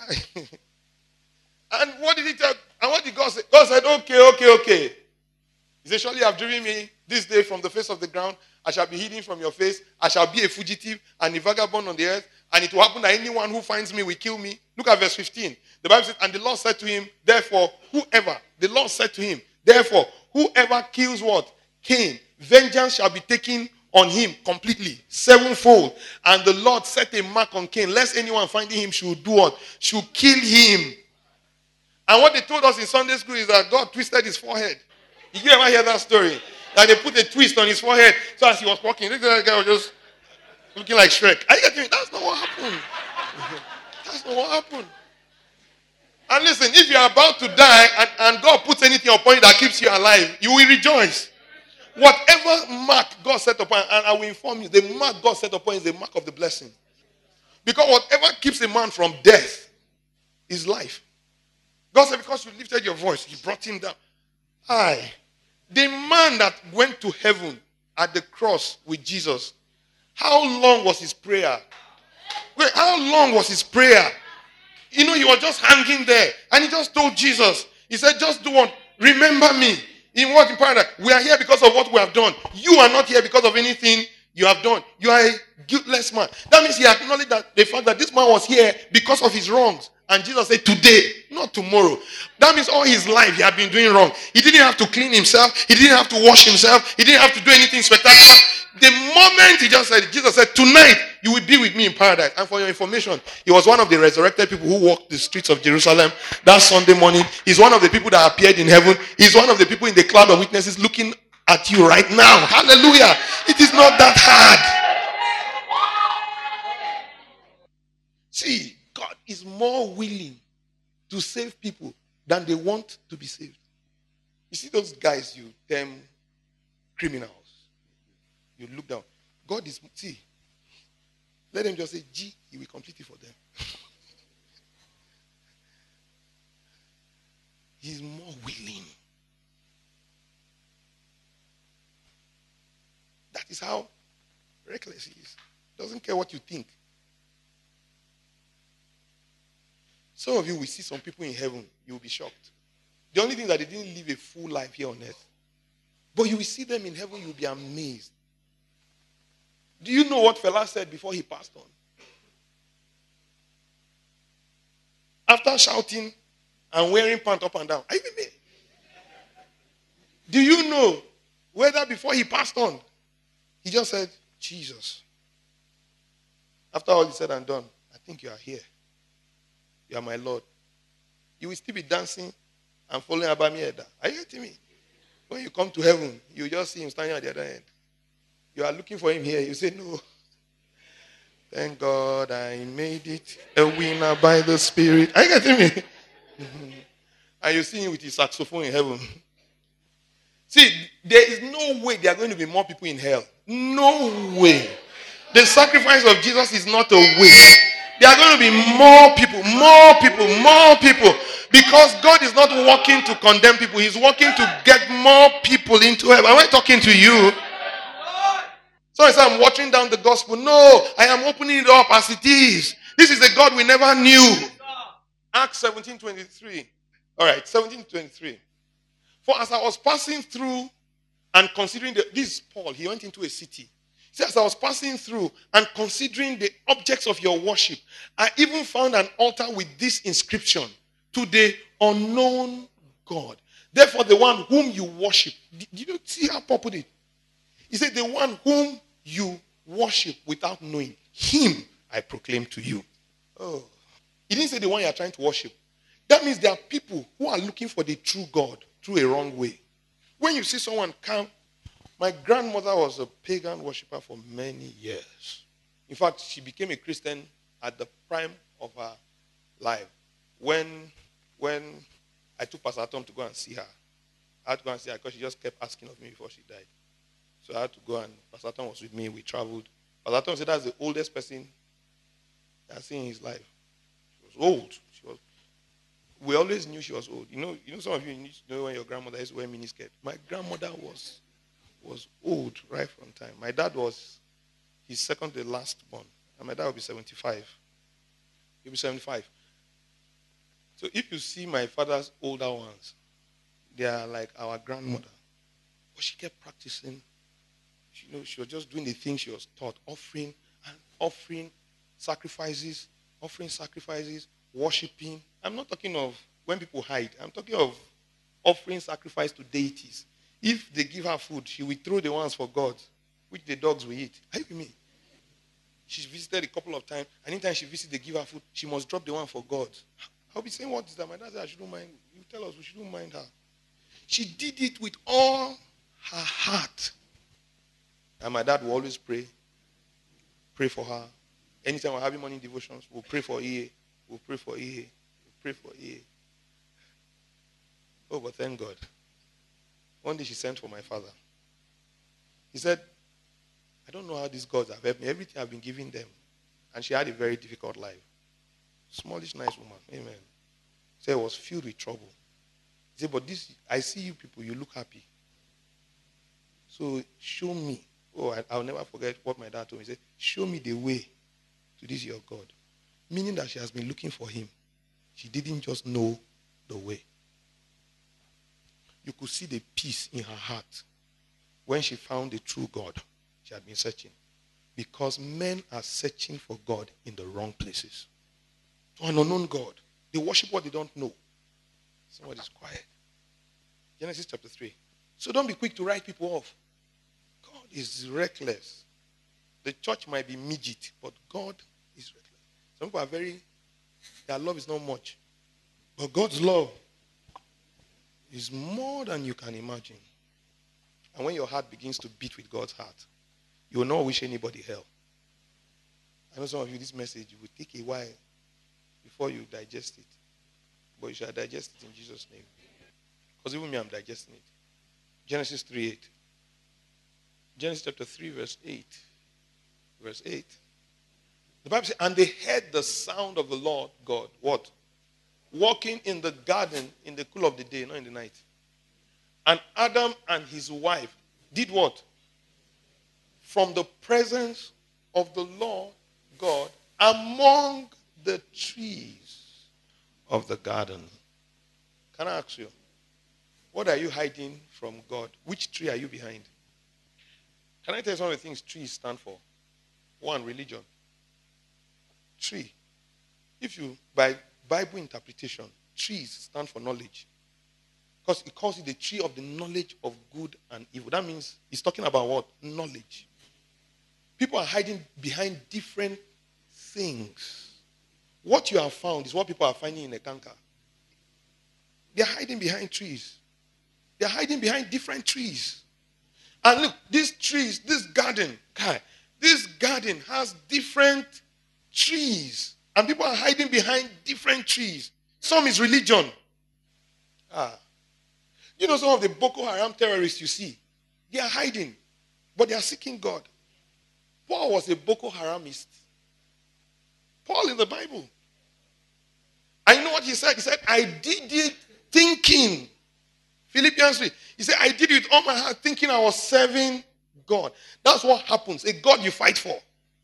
And what did he tell? And what did God say? God said, okay, okay, okay. He said, surely you have driven me this day from the face of the ground. I shall be hidden from your face. I shall be a fugitive and a vagabond on the earth. And it will happen that anyone who finds me will kill me. Look at verse fifteen. The Bible says, and the Lord said to him, therefore, whoever, the Lord said to him, therefore, whoever kills what? Cain, vengeance shall be taken on him completely, sevenfold. And the Lord set a mark on Cain, lest anyone finding him should do what? Should kill him. And what they told us in Sunday school is that God twisted his forehead. Did you ever hear that story? That they put a twist on his forehead. So as he was walking, this guy was just looking like Shrek. Are you getting it? That's not what happened. That's not what happened. And listen, if you are about to die and, and God puts anything upon you that keeps you alive, you will rejoice. Whatever mark God set upon, and I will inform you, the mark God set upon is the mark of the blessing. Because whatever keeps a man from death is life. God said, because you lifted your voice, he brought him down. Aye. The man that went to heaven at the cross with Jesus, how long was his prayer? Wait, how long was his prayer? You know, he was just hanging there. And he just told Jesus, he said, just do what? Remember me. In what? In paradise. We are here because of what we have done. You are not here because of anything you have done. You are a guiltless man. That means he acknowledged that the fact that this man was here because of his wrongs. And Jesus said, today, not tomorrow. That means all his life he had been doing wrong. He didn't have to clean himself. He didn't have to wash himself. He didn't have to do anything spectacular. The moment he just said, Jesus said, tonight you will be with me in paradise. And for your information, he was one of the resurrected people who walked the streets of Jerusalem that Sunday morning. He's one of the people that appeared in heaven. He's one of the people in the cloud of witnesses looking at you right now. Hallelujah. It is not that hard. See, God is more willing to save people than they want to be saved. You see those guys you term criminals. You look down. God is, see, let them just say, G, he will complete it for them. He's more willing. That is how reckless he is. Doesn't care what you think. Some of you will see some people in heaven, you will be shocked. The only thing that they didn't live a full life here on earth. But you will see them in heaven, you will be amazed. Do you know what Fela said before he passed on? After shouting and wearing pants up and down. Are you with me? Do you know whether before he passed on, he just said, Jesus. After all is said and done, I think you are here. You are my Lord. You will still be dancing and following Abami Eda. Are you getting me? When you come to heaven, you just see him standing at the other end. You are looking for him here. You say, no. Thank God I made it a winner by the Spirit. Are you getting me? And you see him with his saxophone in heaven. See, there is no way there are going to be more people in hell. No way. The sacrifice of Jesus is not a waste. There are going to be more people, more people, more people. Because God is not working to condemn people. He's working to get more people into heaven. Am I talking to you? So I say I'm watering down the gospel. No, I am opening it up as it is. This is a God we never knew. Acts seventeen twenty-three. All right, seventeen twenty-three. For as I was passing through and considering the, this Paul, he went into a city. He said, as I was passing through and considering the objects of your worship, I even found an altar with this inscription: to the unknown God. Therefore, the one whom you worship. Did you see how Paul put it? He said, the one whom you worship without knowing, him I proclaim to you. Oh. He didn't say the one you are trying to worship. That means there are people who are looking for the true God through a wrong way. When you see someone come, my grandmother was a pagan worshiper for many years. In fact, she became a Christian at the prime of her life. When, when I took Pastor Tom to go and see her, I had to go and see her because she just kept asking of me before she died. So I had to go, and Pastor Tom was with me. We traveled. Pastor Tom said that's the oldest person I've seen in his life. She was old. She was. We always knew she was old. You know, you know, some of you need to know when your grandmother used to wear miniskirt. My grandmother was was old right from time. My dad was his second to last born, and my dad will be seventy-five. He'll be seventy-five. So if you see my father's older ones, they are like our grandmother. But she kept practicing. You know, she was just doing the things she was taught, offering and offering sacrifices, offering sacrifices, worshiping. I'm not talking of when people hide. I'm talking of offering sacrifice to deities. If they give her food, she will throw the ones for God, which the dogs will eat. Are you with me? She's visited a couple of times. Anytime she visits, they give her food. She must drop the one for God. I'll be saying, what is that? My dad said, I shouldn't mind. You tell us we shouldn't mind her. She did it with all her heart. And my dad will always pray. Pray for her. Anytime we're having morning devotions, we'll pray for E A. We'll pray for E A. We'll pray for E A. Oh, but thank God. One day she sent for my father. He said, I don't know how these gods have helped me. Everything I've been giving them. And she had a very difficult life. Smallish, nice woman. Amen. He said, I was filled with trouble. He said, but this, I see you people, you look happy. So show me. Oh, I, I'll never forget what my dad told me. He said, show me the way to this your God. Meaning that she has been looking for him. She didn't just know the way. You could see the peace in her heart when she found the true God she had been searching. Because men are searching for God in the wrong places. To an unknown God. They worship what they don't know. Somebody's quiet. Genesis chapter three. So don't be quick to write people off. God is reckless. The church might be midget, but God is reckless. Some people are very, their love is not much. But God's love is more than you can imagine. And when your heart begins to beat with God's heart, you will not wish anybody hell. I know some of you, this message will take a while before you digest it. But you shall digest it in Jesus' name. Because even me, I'm digesting it. Genesis three eight. Genesis chapter three, verse eight. Verse eight. The Bible says, and they heard the sound of the Lord God. What? Walking in the garden in the cool of the day, not in the night. And Adam and his wife did what? From the presence of the Lord God among the trees of the garden. Can I ask you, what are you hiding from God? Which tree are you behind? Can I tell you some of the things trees stand for? One, religion. Tree. If you, by Bible interpretation, trees stand for knowledge. Because it calls it the tree of the knowledge of good and evil. That means it's talking about what? Knowledge. People are hiding behind different things. What you have found is what people are finding in a canker. They are hiding behind trees. They are hiding behind different trees. And look, these trees, this garden, Kai, this garden has different trees. And people are hiding behind different trees. Some is religion. Ah. You know some of the Boko Haram terrorists you see, they are hiding, but they are seeking God. Paul was a Boko Haramist. Paul in the Bible. I know what he said. He said, I did it thinking. Philippians three. He said, I did it with all my heart thinking I was serving God. That's what happens. A God you fight for.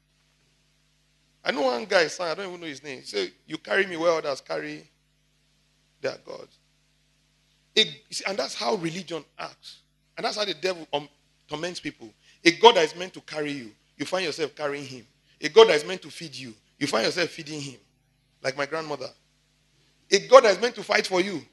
I know one guy, son, I don't even know his name. He said, you carry me where others carry their gods. It, and that's how religion acts. And that's how the devil um, torments people. A God that is meant to carry you, you find yourself carrying him. A God that is meant to feed you, you find yourself feeding him. Like my grandmother. A God that is meant to fight for you,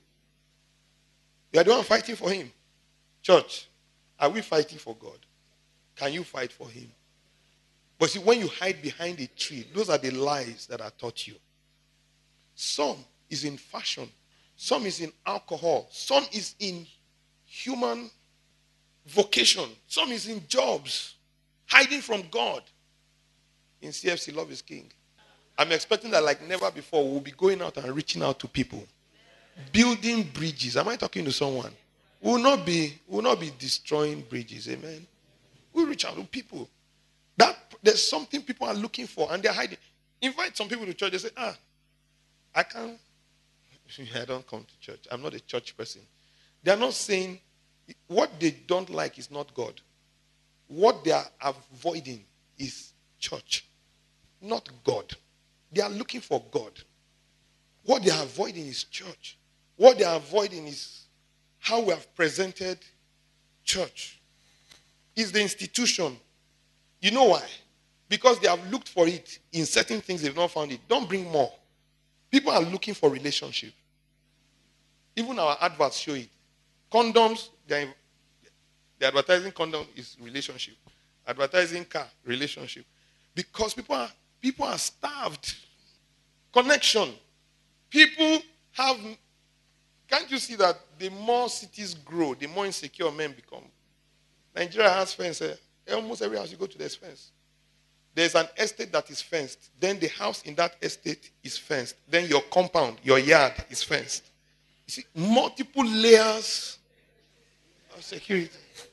you are the one fighting for him. Church, are we fighting for God? Can you fight for him? But see, when you hide behind a tree, those are the lies that are taught you. Some is in fashion. Some is in alcohol. Some is in human vocation. Some is in jobs. Hiding from God. In C F C, love is king. I'm expecting that like never before, we'll be going out and reaching out to people. Building bridges. Am I talking to someone? We will not be, we will not be destroying bridges. Amen. We'll reach out to people. That there's something people are looking for and they're hiding. Invite some people to church. They say, ah, I can't. I don't come to church. I'm not a church person. They're not saying what they don't like is not God. What they are avoiding is church, not God. They are looking for God. What they are avoiding is church. What they are avoiding is how we have presented church. It's the institution. You know why? Because they have looked for it in certain things, they've not found it. Don't bring more. People are looking for relationship. Even our adverts show it. Condoms, the advertising condom is relationship. Advertising car, relationship. Because people are people are starved. Connection. People have, can't you see that the more cities grow, the more insecure men become? Nigeria has fence. Eh? Almost every house you go to, there's fence. There's an estate that is fenced. Then the house in that estate is fenced. Then your compound, your yard is fenced. You see, multiple layers of security.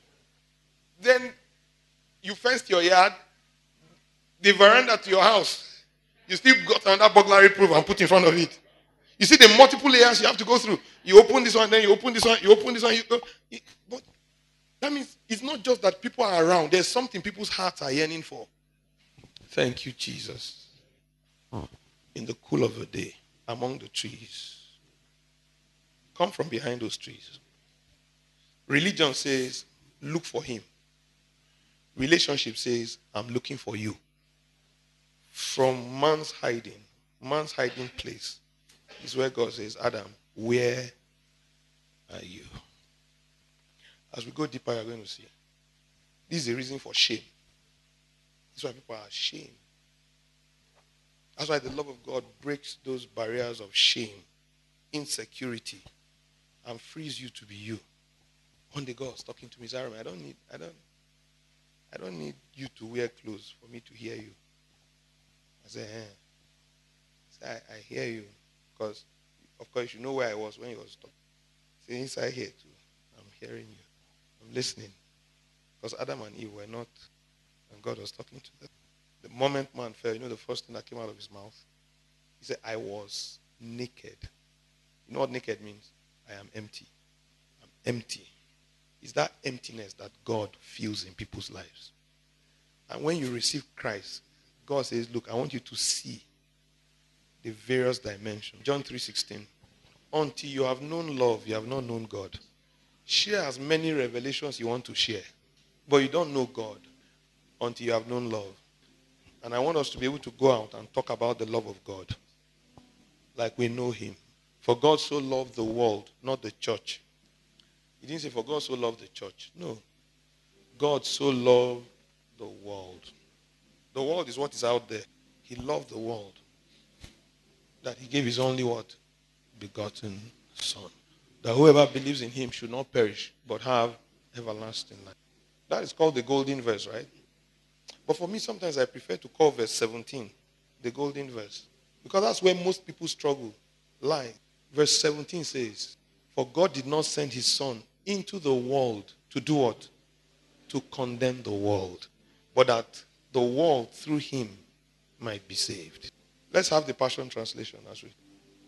Then you fenced your yard, the veranda to your house. You still got another burglary proof and put in front of it. You see the multiple layers you have to go through. You open this one, then you open this one, you open this one. You go. But that means it's not just that people are around. There's something people's hearts are yearning for. Thank you, Jesus. In the cool of the day, among the trees. Come from behind those trees. Religion says, look for him. Relationship says, I'm looking for you. From man's hiding, man's hiding place is where God says, Adam, where are you? As we go deeper, you're going to see. This is the reason for shame. That's why people are ashamed. That's why the love of God breaks those barriers of shame, insecurity, and frees you to be you. One day God was talking to me, Zaram, I don't need, I don't, I don't need you to wear clothes for me to hear you. I said, eh. I, said, I, I hear you. Because, of course, you know where I was when he was talking. I said, inside here too. I'm hearing you. I'm listening. Because Adam and Eve were not, and God was talking to them. The moment man fell, you know the first thing that came out of his mouth? He said, I was naked. You know what naked means? I am empty. I'm empty. It's that emptiness that God feels in people's lives. And when you receive Christ, God says, look, I want you to see the various dimensions. John three sixteen. Until you have known love, you have not known God. Share as many revelations you want to share. But you don't know God until you have known love. And I want us to be able to go out and talk about the love of God. Like we know him. For God so loved the world, not the church. He didn't say for God so loved the church. No. God so loved the world. The world is what is out there. He loved the world. That he gave his only what? Begotten Son. That whoever believes in him should not perish, but have everlasting life. That is called the golden verse, right? But for me, sometimes I prefer to call verse seventeen the golden verse. Because that's where most people struggle. Lie. Verse seventeen says, for God did not send his Son into the world to do what? To condemn the world. But that the world through him might be saved. Let's have the Passion Translation as we.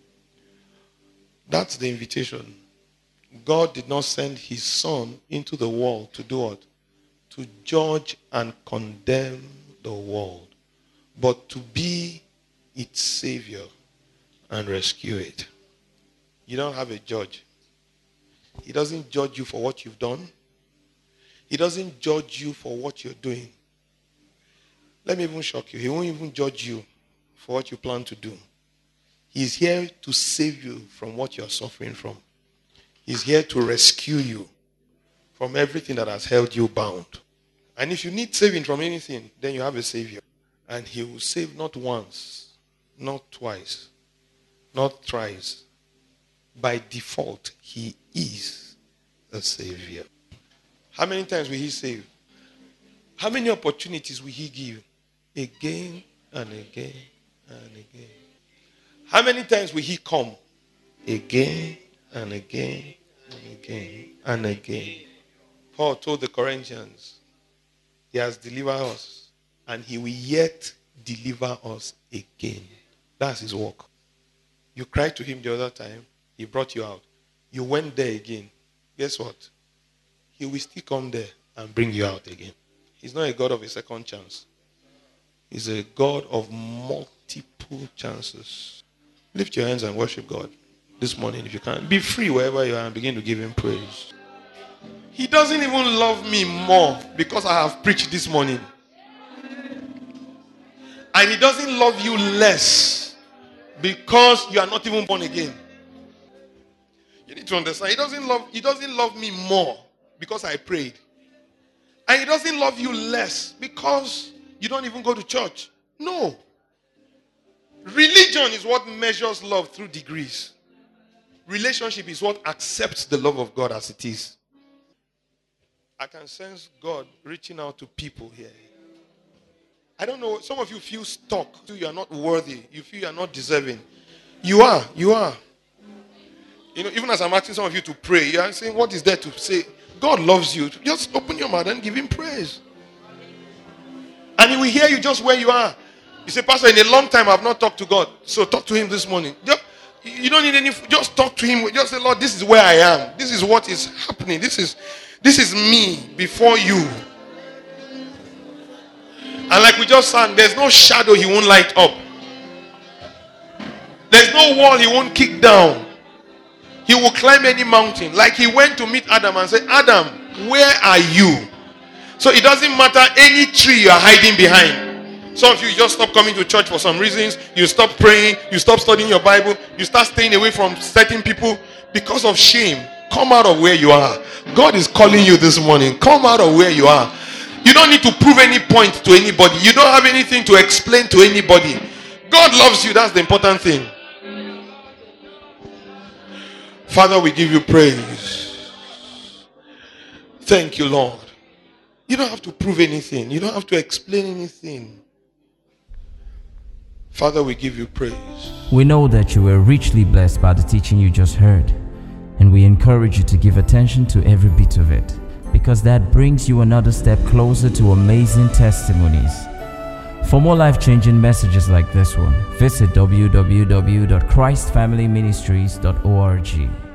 That's the invitation. God did not send his Son into the world to do what? To judge and condemn the world, but to be its Savior and rescue it. You don't have a judge. He doesn't judge you for what you've done. He doesn't judge you for what you're doing. Let me even shock you. He won't even judge you for what you plan to do. He's here to save you from what you're suffering from. He's here to rescue you from everything that has held you bound. And if you need saving from anything, then you have a Savior. And He will save not once, not twice, not thrice. By default, He is a Savior. How many times will He save? How many opportunities will He give? Again and again and again. How many times will He come? Again and again and again and again. Paul told the Corinthians, He has delivered us and He will yet deliver us again. That's His work. You cried to Him the other time. He brought you out. You went there again. Guess what? He will still come there and bring you out again. He's not a God of a second chance. He's a God of multiple chances. Lift your hands and worship God this morning if you can. Be free wherever you are and begin to give Him praise. He doesn't even love me more because I have preached this morning. And He doesn't love you less because you are not even born again. You need to understand. He doesn't love, he doesn't love me more because I prayed. And He doesn't love you less because you don't even go to church. No. Religion is what measures love through degrees. Relationship is what accepts the love of God as it is. I can sense God reaching out to people here. I don't know. Some of you feel stuck. You are not worthy. You feel you are not deserving. You are. You are. You know, even as I'm asking some of you to pray, you are saying, what is there to say? God loves you. Just open your mouth and give Him praise. And He will hear you just where you are. You say, Pastor, in a long time I have not talked to God. So talk to Him this morning. Just, you don't need any, just talk to Him. Just say, Lord, this is where I am. This is what is happening. This is, this is me before you. And like we just sang, there's no shadow He won't light up. There's no wall He won't kick down. He will climb any mountain. Like He went to meet Adam and said, Adam, where are you? So it doesn't matter any tree you are hiding behind. Some of you just stop coming to church for some reasons. You stop praying. You stop studying your Bible. You start staying away from certain people because of shame. Come out of where you are. God is calling you this morning. Come out of where you are. You don't need to prove any point to anybody. You don't have anything to explain to anybody. God loves you. That's the important thing. Father, we give you praise. Thank you, Lord. You don't have to prove anything. You don't have to explain anything. Father, we give you praise. We know that you were richly blessed by the teaching you just heard, and we encourage you to give attention to every bit of it, because that brings you another step closer to amazing testimonies. For more life-changing messages like this one, visit w w w dot christ family ministries dot org.